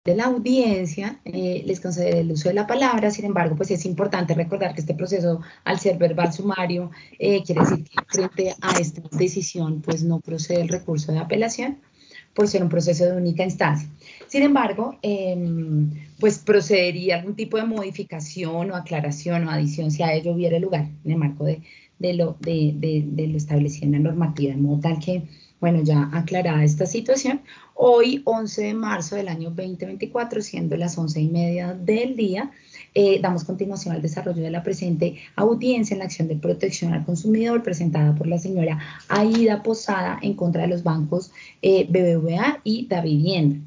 de la audiencia, les concederé el uso de la palabra. Sin embargo, pues es importante recordar que este proceso, al ser verbal sumario, quiere decir que frente a esta decisión, pues no procede el recurso de apelación por ser un proceso de única instancia. Sin embargo, pues procedería algún tipo de modificación o aclaración o adición si a ello hubiera lugar en el marco de lo establecido en la normativa, de modo tal que, bueno, ya aclarada esta situación, hoy 11 de marzo del año 2024, siendo las 11:30 del día, damos continuación al desarrollo de la presente audiencia en la acción de protección al consumidor presentada por la señora Aida Posada en contra de los bancos BBVA y Davivienda.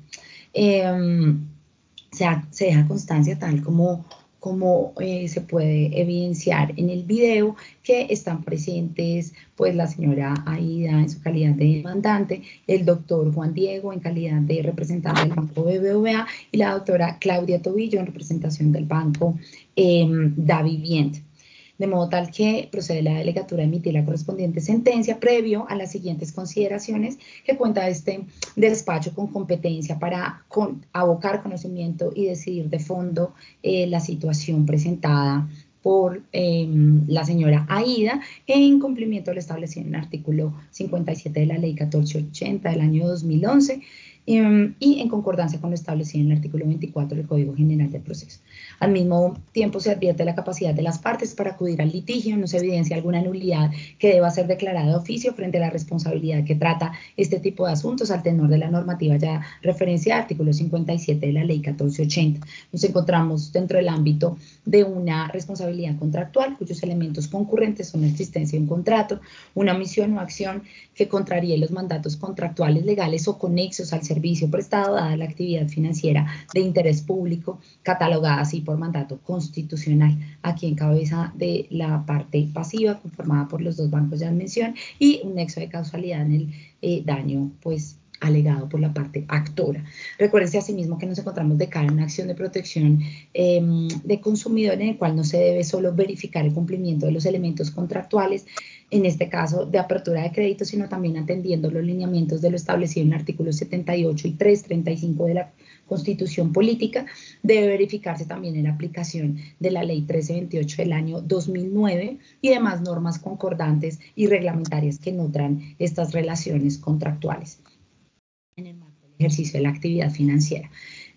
Se deja constancia, tal como se puede evidenciar en el video, que están presentes pues la señora Aida en su calidad de demandante, el doctor Juan Diego en calidad de representante del banco BBVA y la doctora Claudia Tobillo en representación del banco Davivienda. De modo tal que procede la delegatura a emitir la correspondiente sentencia previo a las siguientes consideraciones que cuenta este despacho con competencia para abocar conocimiento y decidir de fondo la situación presentada por la señora Aida en cumplimiento de lo establecido en el artículo 57 de la ley 1480 del año 2011 y en concordancia con lo establecido en el artículo 24 del Código General del Proceso. Al mismo tiempo se advierte la capacidad de las partes para acudir al litigio, no se evidencia alguna nulidad que deba ser declarada de oficio frente a la responsabilidad que trata este tipo de asuntos al tenor de la normativa ya referenciada, artículo 57 de la ley 1480. Nos encontramos dentro del ámbito de una responsabilidad contractual cuyos elementos concurrentes son la existencia de un contrato, una omisión o acción que contraríe los mandatos contractuales legales o conexos al servicio prestado dada la actividad financiera de interés público, catalogada así por mandato constitucional, aquí en cabeza de la parte pasiva conformada por los dos bancos ya en mención y un nexo de causalidad en el daño pues alegado por la parte actora. Recuérdense asimismo que nos encontramos de cara a una acción de protección de consumidor en el cual no se debe solo verificar el cumplimiento de los elementos contractuales, en este caso de apertura de crédito, sino también atendiendo los lineamientos de lo establecido en el artículo 78 y 335 de la Constitución Política. Debe verificarse también en la aplicación de la Ley 1328 del año 2009 y demás normas concordantes y reglamentarias que nutran estas relaciones contractuales en el marco del ejercicio de la actividad financiera.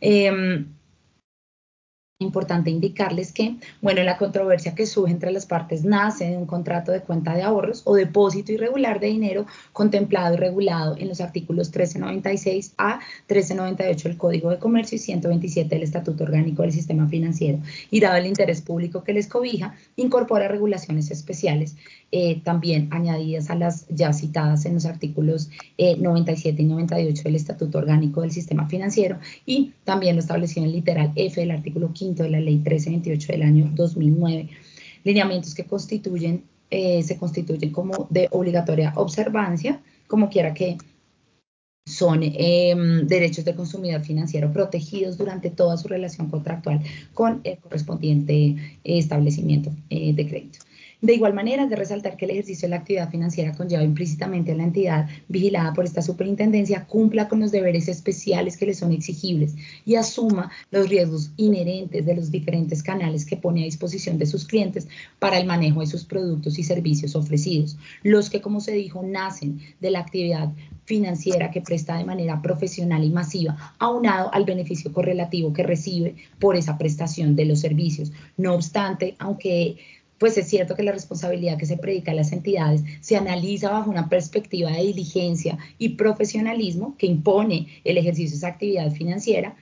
Importante indicarles que, bueno, la controversia que surge entre las partes nace de un contrato de cuenta de ahorros o depósito irregular de dinero contemplado y regulado en los artículos 1396 a 1398 del Código de Comercio y 127 del Estatuto Orgánico del Sistema Financiero, y dado el interés público que les cobija, incorpora regulaciones especiales también añadidas a las ya citadas en los artículos 97 y 98 del Estatuto Orgánico del Sistema Financiero y también lo establecido en el literal F del artículo 5 de la Ley 1328 del año 2009, lineamientos que se constituyen como de obligatoria observancia, como quiera que son derechos del consumidor financiero protegidos durante toda su relación contractual con el correspondiente establecimiento de crédito. De igual manera, es de resaltar que el ejercicio de la actividad financiera conlleva implícitamente a la entidad vigilada por esta superintendencia cumpla con los deberes especiales que le son exigibles y asuma los riesgos inherentes de los diferentes canales que pone a disposición de sus clientes para el manejo de sus productos y servicios ofrecidos, los que, como se dijo, nacen de la actividad financiera que presta de manera profesional y masiva, aunado al beneficio correlativo que recibe por esa prestación de los servicios. No obstante, aunque pues es cierto que la responsabilidad que se predica a las entidades se analiza bajo una perspectiva de diligencia y profesionalismo que impone el ejercicio de esa actividad financiera,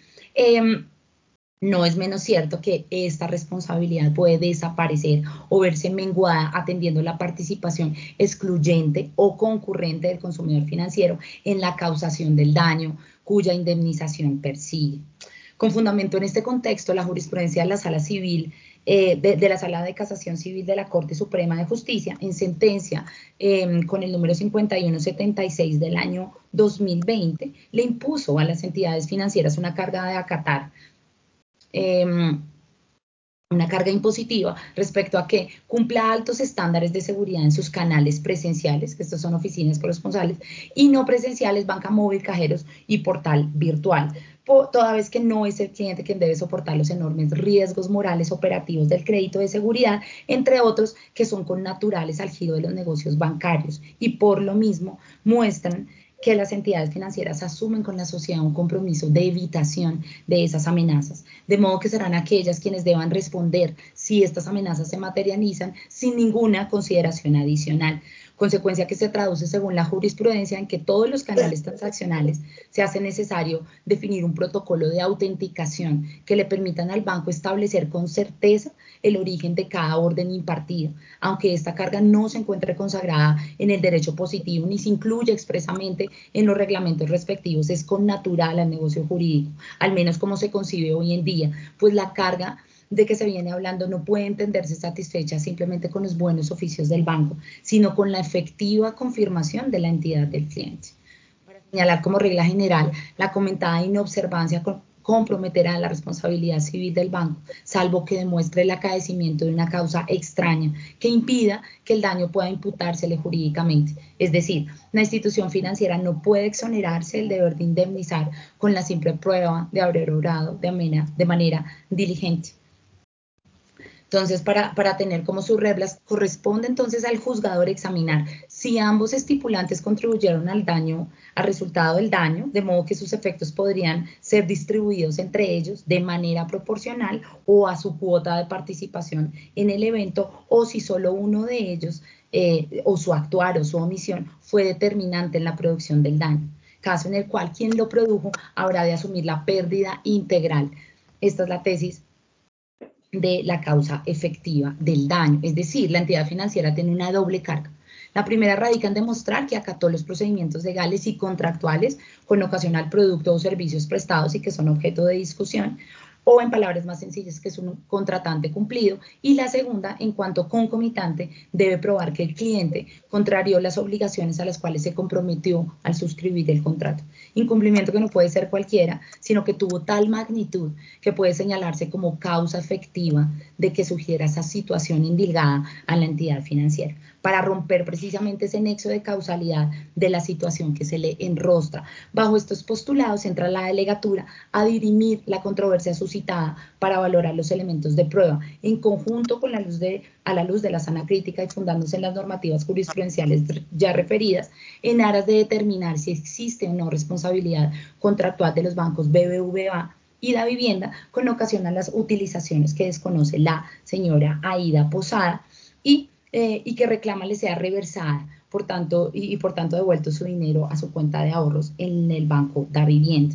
no es menos cierto que esta responsabilidad puede desaparecer o verse menguada atendiendo la participación excluyente o concurrente del consumidor financiero en la causación del daño cuya indemnización persigue. Con fundamento en este contexto, la jurisprudencia de la Sala Civil de la Sala de Casación Civil de la Corte Suprema de Justicia, en sentencia con el número 5176 del año 2020, le impuso a las entidades financieras una carga de acatar una carga impositiva respecto a que cumpla altos estándares de seguridad en sus canales presenciales, que estos son oficinas corresponsales, y no presenciales, banca móvil, cajeros y portal virtual, toda vez que no es el cliente quien debe soportar los enormes riesgos morales operativos del crédito de seguridad, entre otros que son connaturales al giro de los negocios bancarios, y por lo mismo muestran que las entidades financieras asumen con la sociedad un compromiso de evitación de esas amenazas, de modo que serán aquellas quienes deban responder si estas amenazas se materializan sin ninguna consideración adicional, consecuencia que se traduce según la jurisprudencia en que todos los canales transaccionales se hace necesario definir un protocolo de autenticación que le permitan al banco establecer con certeza el origen de cada orden impartida, aunque esta carga no se encuentre consagrada en el derecho positivo ni se incluye expresamente en los reglamentos respectivos, es connatural al negocio jurídico, al menos como se concibe hoy en día, pues la carga de que se viene hablando no puede entenderse satisfecha simplemente con los buenos oficios del banco, sino con la efectiva confirmación de la entidad del cliente. Para señalar como regla general, la comentada inobservancia comprometerá la responsabilidad civil del banco, salvo que demuestre el acaecimiento de una causa extraña que impida que el daño pueda imputársele jurídicamente. Es decir, la institución financiera no puede exonerarse del deber de indemnizar con la simple prueba de haber obrado de manera diligente. Entonces, para tener como sus reglas, corresponde entonces al juzgador examinar si ambos estipulantes contribuyeron al daño, al resultado del daño, de modo que sus efectos podrían ser distribuidos entre ellos de manera proporcional o a su cuota de participación en el evento, o si solo uno de ellos o su actuar o su omisión fue determinante en la producción del daño, caso en el cual quien lo produjo habrá de asumir la pérdida integral. Esta es la tesis de la causa efectiva del daño, es decir, la entidad financiera tiene una doble carga. La primera radica en demostrar que acató los procedimientos legales y contractuales con ocasión al producto o servicios prestados y que son objeto de discusión, o en palabras más sencillas que es un contratante cumplido, y la segunda, en cuanto concomitante, debe probar que el cliente contrarió las obligaciones a las cuales se comprometió al suscribir el contrato. Incumplimiento que no puede ser cualquiera, sino que tuvo tal magnitud que puede señalarse como causa efectiva de que sugiera esa situación indilgada a la entidad financiera, para romper precisamente ese nexo de causalidad de la situación que se le enrostra. Bajo estos postulados entra la delegatura a dirimir la controversia suscitada para valorar los elementos de prueba, en conjunto con a la luz de la sana crítica y fundándose en las normativas jurisprudenciales ya referidas, en aras de determinar si existe o no responsabilidad contractual de los bancos BBVA y da vivienda con ocasión a las utilizaciones que desconoce la señora Aída Posada y que reclama le sea reversada, por tanto devuelto su dinero a su cuenta de ahorros en el banco Da Vivienda.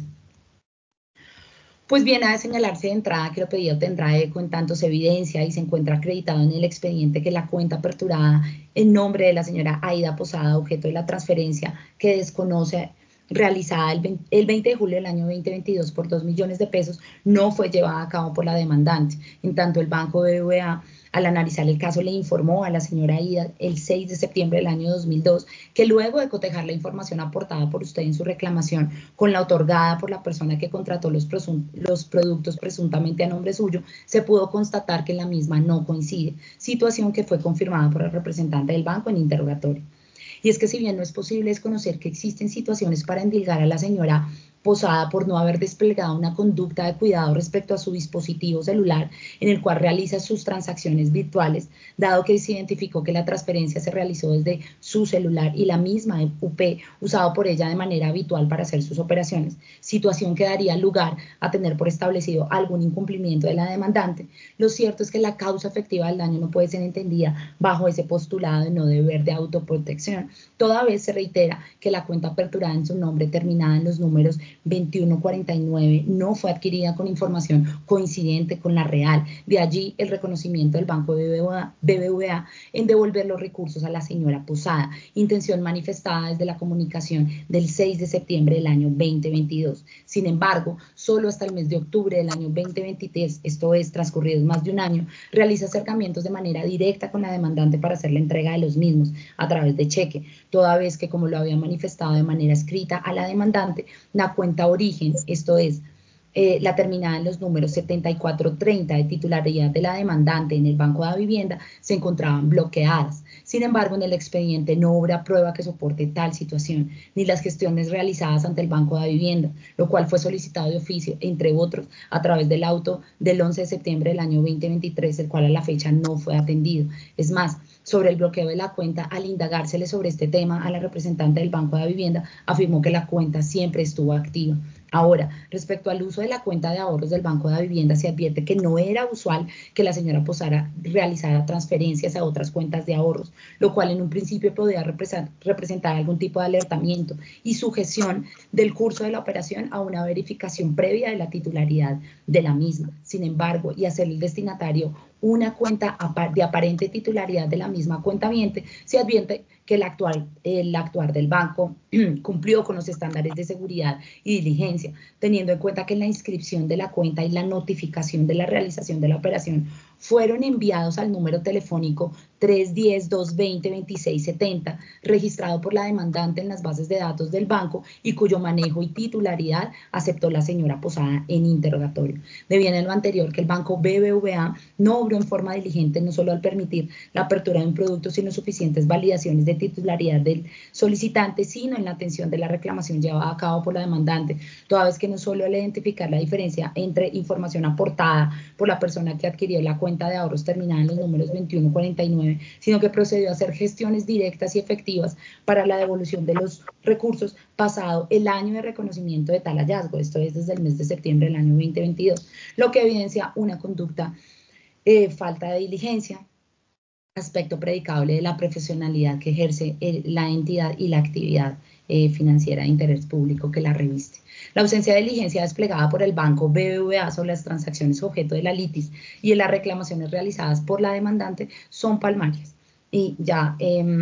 Pues bien, ha de señalarse de entrada que lo pedido tendrá eco en tanto se evidencia y se encuentra acreditado en el expediente que la cuenta aperturada en nombre de la señora Aída Posada, objeto de la transferencia que desconoce, realizada el 20 de julio del año 2022 por 2 millones de pesos, no fue llevada a cabo por la demandante. En tanto, el Banco BBVA, al analizar el caso, le informó a la señora Aída el 6 de septiembre del año 2002 que luego de cotejar la información aportada por usted en su reclamación con la otorgada por la persona que contrató los productos presuntamente a nombre suyo, se pudo constatar que la misma no coincide, situación que fue confirmada por el representante del banco en interrogatorio. Y es que si bien no es posible desconocer que existen situaciones para endilgar a la señora Posada por no haber desplegado una conducta de cuidado respecto a su dispositivo celular en el cual realiza sus transacciones virtuales, dado que se identificó que la transferencia se realizó desde su celular y la misma UP usado por ella de manera habitual para hacer sus operaciones, situación que daría lugar a tener por establecido algún incumplimiento de la demandante. Lo cierto es que la causa efectiva del daño no puede ser entendida bajo ese postulado de no deber de autoprotección, toda vez se reitera que la cuenta aperturada en su nombre terminada en los números 2149 no fue adquirida con información coincidente con la real. De allí el reconocimiento del Banco BBVA en devolver los recursos a la señora Posada, intención manifestada desde la comunicación del 6 de septiembre del año 2022. Sin embargo, solo hasta el mes de octubre del año 2023, esto es, transcurridos más de un año, realiza acercamientos de manera directa con la demandante para hacer la entrega de los mismos a través de cheque, toda vez que, como lo había manifestado de manera escrita a la demandante, la cuenta origen, esto es, la terminada en los números 7430 de titularidad de la demandante en el Banco de la Vivienda se encontraban bloqueadas. Sin embargo, en el expediente no obra prueba que soporte tal situación, ni las gestiones realizadas ante el Banco de la Vivienda, lo cual fue solicitado de oficio, entre otros, a través del auto del 11 de septiembre del año 2023, el cual a la fecha no fue atendido. Es más, sobre el bloqueo de la cuenta, al indagársele sobre este tema a la representante del Banco de la Vivienda, afirmó que la cuenta siempre estuvo activa. Ahora, respecto al uso de la cuenta de ahorros del Banco de la Vivienda, se advierte que no era usual que la señora Posada realizara transferencias a otras cuentas de ahorros, lo cual en un principio podía representar algún tipo de alertamiento y sujeción del curso de la operación a una verificación previa de la titularidad de la misma. Sin embargo, y hacer el destinatario una cuenta de aparente titularidad de la misma cuentaviente, se advierte que el actuar del banco cumplió con los estándares de seguridad y diligencia, teniendo en cuenta que la inscripción de la cuenta y la notificación de la realización de la operación fueron enviados al número telefónico 310-220-2670, registrado por la demandante en las bases de datos del banco y cuyo manejo y titularidad aceptó la señora Posada en interrogatorio. Debido a lo anterior, que el banco BBVA no obró en forma diligente, no solo al permitir la apertura de un producto sin suficientes validaciones de titularidad del solicitante, sino en la atención de la reclamación llevada a cabo por la demandante, toda vez que no solo al identificar la diferencia entre información aportada por la persona que adquirió la cuenta de ahorros terminada en los números 2149, sino que procedió a hacer gestiones directas y efectivas para la devolución de los recursos pasado el año de reconocimiento de tal hallazgo, esto es desde el mes de septiembre del año 2022, lo que evidencia una conducta falta de diligencia, aspecto predicable de la profesionalidad que ejerce la entidad y la actividad financiera de interés público que la reviste. La ausencia de diligencia desplegada por el banco BBVA sobre las transacciones objeto de la litis y en las reclamaciones realizadas por la demandante son palmarias. Y ya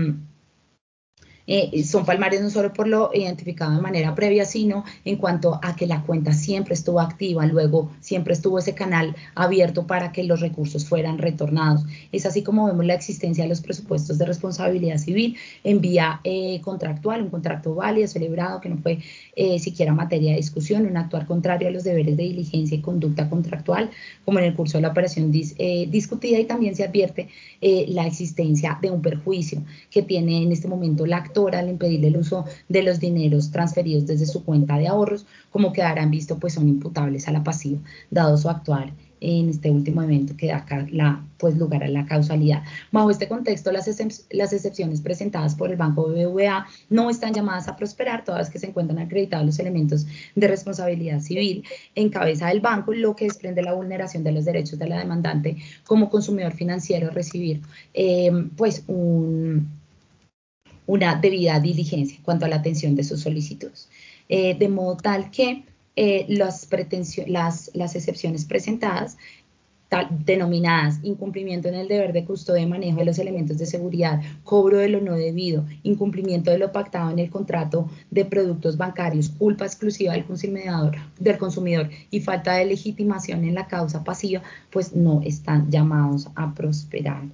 son palmarias no solo por lo identificado de manera previa, sino en cuanto a que la cuenta siempre estuvo activa, luego siempre estuvo ese canal abierto para que los recursos fueran retornados. Es así como vemos la existencia de los presupuestos de responsabilidad civil en vía contractual, un contrato válido, celebrado, que no fue siquiera materia de discusión, un actuar contrario a los deberes de diligencia y conducta contractual, como en el curso de la operación discutida, y también se advierte la existencia de un perjuicio que tiene en este momento la al impedirle el uso de los dineros transferidos desde su cuenta de ahorros, como quedarán visto, pues son imputables a la pasiva, dado su actuar en este último evento que da lugar a la causalidad. Bajo este contexto, las excepciones presentadas por el Banco BBVA no están llamadas a prosperar, todas que se encuentran acreditados los elementos de responsabilidad civil en cabeza del banco, lo que desprende la vulneración de los derechos de la demandante como consumidor financiero, recibir una debida diligencia en cuanto a la atención de sus solicitudes. De modo tal que las excepciones presentadas, denominadas incumplimiento en el deber de custodia y manejo de los elementos de seguridad, cobro de lo no debido, incumplimiento de lo pactado en el contrato de productos bancarios, culpa exclusiva del consumidor y falta de legitimación en la causa pasiva, pues no están llamados a prosperar.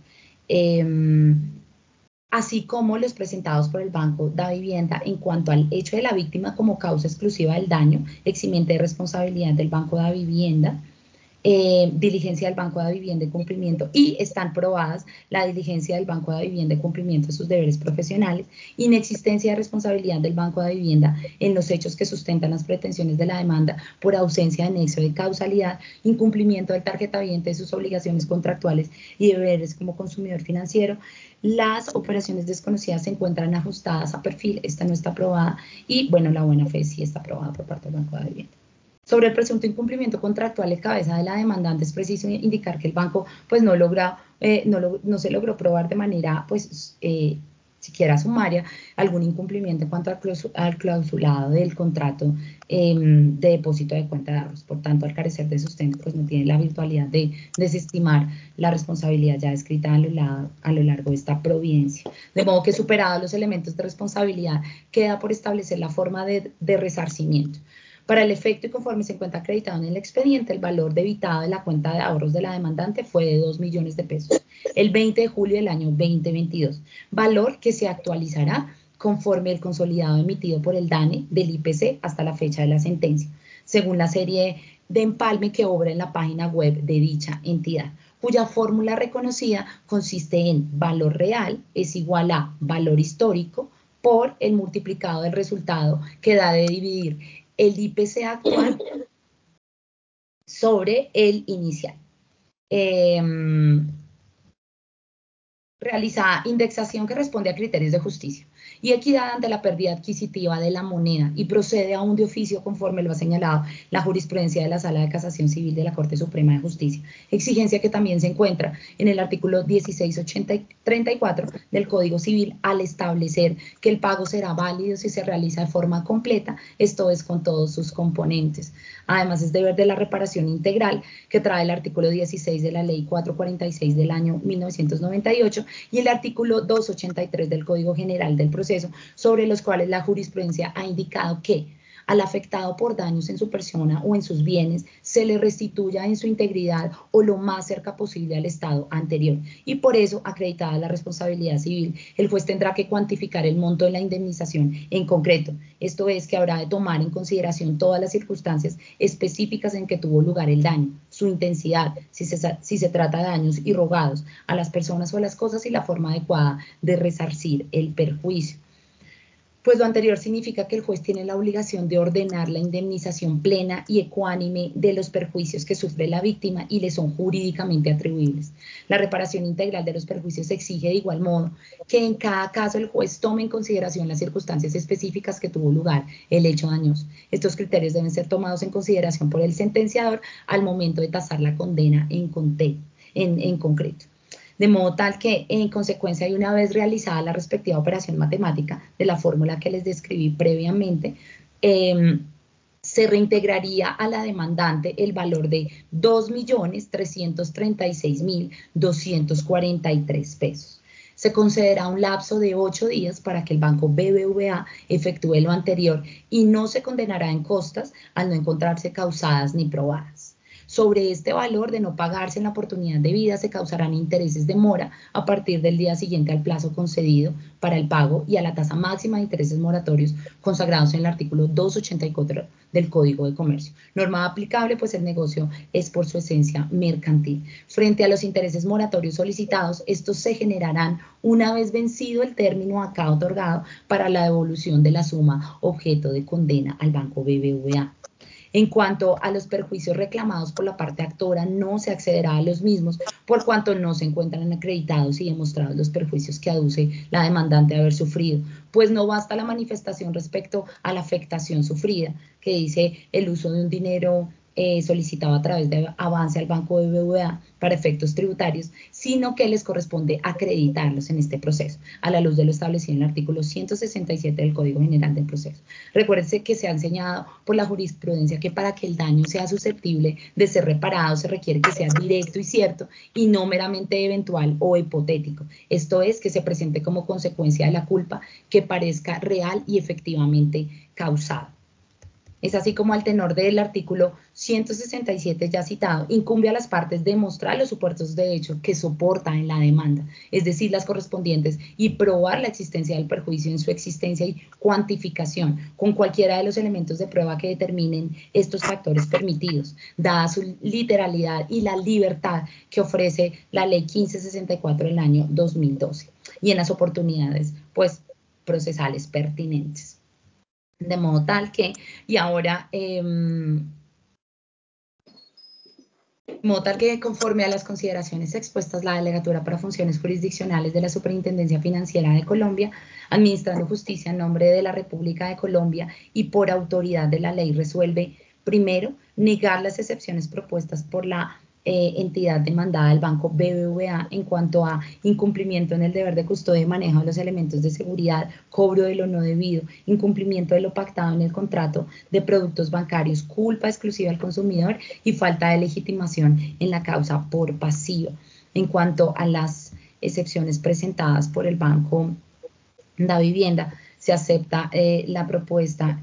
Así como los presentados por el Banco de Vivienda en cuanto al hecho de la víctima como causa exclusiva del daño, eximiente de responsabilidad del Banco de Vivienda, diligencia del Banco de Vivienda y cumplimiento, y están probadas la diligencia del Banco de Vivienda y cumplimiento de sus deberes profesionales, inexistencia de responsabilidad del Banco de Vivienda en los hechos que sustentan las pretensiones de la demanda por ausencia de nexo de causalidad, incumplimiento del tarjetaviente de sus obligaciones contractuales y deberes como consumidor financiero. Las operaciones desconocidas se encuentran ajustadas a perfil, esta no está aprobada, y bueno, la buena fe sí está aprobada por parte del Banco de Vivienda. Sobre el presunto incumplimiento contractual en cabeza de la demandante, es preciso indicar que el banco pues no se logró probar de manera siquiera sumaria algún incumplimiento en cuanto al clausulado del contrato de depósito de cuenta de ahorros. Por tanto, al carecer de sustento, pues no tiene la virtualidad de desestimar la responsabilidad ya descrita a lo largo de esta providencia. De modo que, superados los elementos de responsabilidad, queda por establecer la forma de resarcimiento. Para el efecto y conforme se encuentra acreditado en el expediente, el valor debitado de la cuenta de ahorros de la demandante fue de 2 millones de pesos el 20 de julio del año 2022, valor que se actualizará conforme el consolidado emitido por el DANE del IPC hasta la fecha de la sentencia. Según la serie de empalme que obra en la página web de dicha entidad, cuya fórmula reconocida consiste en valor real es igual a valor histórico por el multiplicado del resultado que da de dividir el IPC actual sobre el inicial. Realizada indexación que responde a criterios de justicia y equidad ante la pérdida adquisitiva de la moneda y procede aún de oficio conforme lo ha señalado la jurisprudencia de la Sala de Casación Civil de la Corte Suprema de Justicia, exigencia que también se encuentra en el artículo 1634 del Código Civil al establecer que el pago será válido si se realiza de forma completa, esto es con todos sus componentes. Además es deber de la reparación integral que trae el artículo 16 de la Ley 446 del año 1998 y el artículo 283 del Código General del Proceso, sobre los cuales la jurisprudencia ha indicado que al afectado por daños en su persona o en sus bienes se le restituya en su integridad o lo más cerca posible al estado anterior. Y por eso, acreditada la responsabilidad civil, el juez tendrá que cuantificar el monto de la indemnización en concreto. Esto es que habrá de tomar en consideración todas las circunstancias específicas en que tuvo lugar el daño, su intensidad, si se trata de daños irrogados a las personas o a las cosas y la forma adecuada de resarcir el perjuicio. Pues lo anterior significa que el juez tiene la obligación de ordenar la indemnización plena y ecuánime de los perjuicios que sufre la víctima y le son jurídicamente atribuibles. La reparación integral de los perjuicios exige de igual modo que en cada caso el juez tome en consideración las circunstancias específicas que tuvo lugar el hecho dañoso. Estos criterios deben ser tomados en consideración por el sentenciador al momento de tasar la condena en concreto. De modo tal que, en consecuencia, y una vez realizada la respectiva operación matemática de la fórmula que les describí previamente, se reintegraría a la demandante el valor de 2.336.243 pesos. Se concederá un lapso de 8 días para que el Banco BBVA efectúe lo anterior y no se condenará en costas al no encontrarse causadas ni probadas. Sobre este valor de no pagarse en la oportunidad debida se causarán intereses de mora a partir del día siguiente al plazo concedido para el pago y a la tasa máxima de intereses moratorios consagrados en el artículo 284 del Código de Comercio. Norma aplicable, pues el negocio es por su esencia mercantil. Frente a los intereses moratorios solicitados, estos se generarán una vez vencido el término acá otorgado para la devolución de la suma objeto de condena al Banco BBVA. En cuanto a los perjuicios reclamados por la parte actora, no se accederá a los mismos por cuanto no se encuentran acreditados y demostrados los perjuicios que aduce la demandante de haber sufrido, pues no basta la manifestación respecto a la afectación sufrida, que dice el uso de un dinero solicitado a través de avance al Banco BBVA para efectos tributarios, sino que les corresponde acreditarlos en este proceso, a la luz de lo establecido en el artículo 167 del Código General del Proceso. Recuérdense que se ha enseñado por la jurisprudencia que para que el daño sea susceptible de ser reparado se requiere que sea directo y cierto y no meramente eventual o hipotético. Esto es, que se presente como consecuencia de la culpa que parezca real y efectivamente causada. Es así como al tenor del artículo 167 ya citado, incumbe a las partes demostrar los supuestos de hecho que soporta en la demanda, es decir, las correspondientes, y probar la existencia del perjuicio en su existencia y cuantificación con cualquiera de los elementos de prueba que determinen estos factores permitidos, dada su literalidad y la libertad que ofrece la Ley 1564 del año 2012, y en las oportunidades, pues, procesales pertinentes. De modo tal que, y ahora, conforme a las consideraciones expuestas, la Delegatura para Funciones Jurisdiccionales de la Superintendencia Financiera de Colombia, administrando justicia en nombre de la República de Colombia y por autoridad de la ley, resuelve, primero, negar las excepciones propuestas por la entidad demandada del Banco BBVA en cuanto a incumplimiento en el deber de custodia y manejo de los elementos de seguridad, cobro de lo no debido, incumplimiento de lo pactado en el contrato de productos bancarios, culpa exclusiva al consumidor y falta de legitimación en la causa por pasivo. En cuanto a las excepciones presentadas por el Banco da Vivienda, se acepta la propuesta,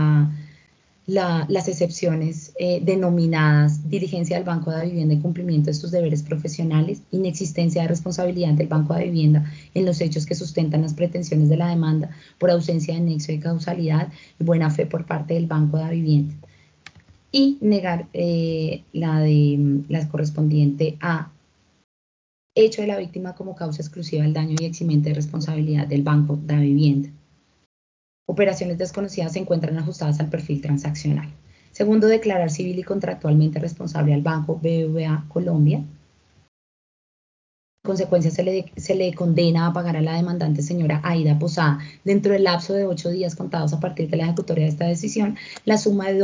las excepciones denominadas diligencia del Banco de Vivienda y cumplimiento de sus deberes profesionales, inexistencia de responsabilidad del Banco de Vivienda en los hechos que sustentan las pretensiones de la demanda por ausencia de nexo de causalidad y buena fe por parte del Banco de Vivienda. y negar la correspondiente a hecho de la víctima como causa exclusiva del daño y eximente de responsabilidad del Banco da Vivienda. Operaciones desconocidas se encuentran ajustadas al perfil transaccional. Segundo, declarar civil y contractualmente responsable al Banco BBVA Colombia. En consecuencia, se le condena a pagar a la demandante señora Aida Posada, dentro del lapso de 8 días contados a partir de la ejecutoria de esta decisión, la suma de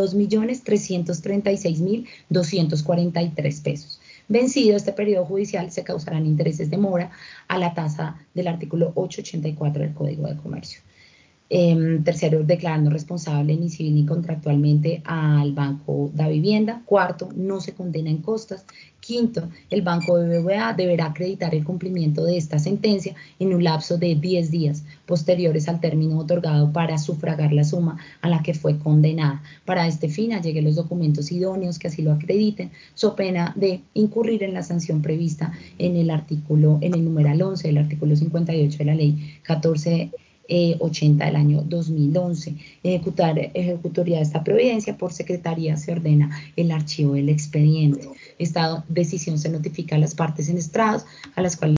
2.336.243 pesos. Vencido este periodo judicial, se causarán intereses de mora a la tasa del artículo 884 del Código de Comercio. Tercero, declarando responsable ni civil ni contractualmente al Banco da Vivienda. Cuarto, no se condena en costas. Quinto, el Banco BBVA deberá acreditar el cumplimiento de esta sentencia en un lapso de 10 días posteriores al término otorgado para sufragar la suma a la que fue condenada. Para este fin, alleguen los documentos idóneos que así lo acrediten, so pena de incurrir en la sanción prevista en el numeral 11 del artículo 58 de la ley 1480 del año 2011. Ejecutoría de esta providencia por secretaría se ordena el archivo del expediente. Esta decisión se notifica a las partes en estrados, a las cuales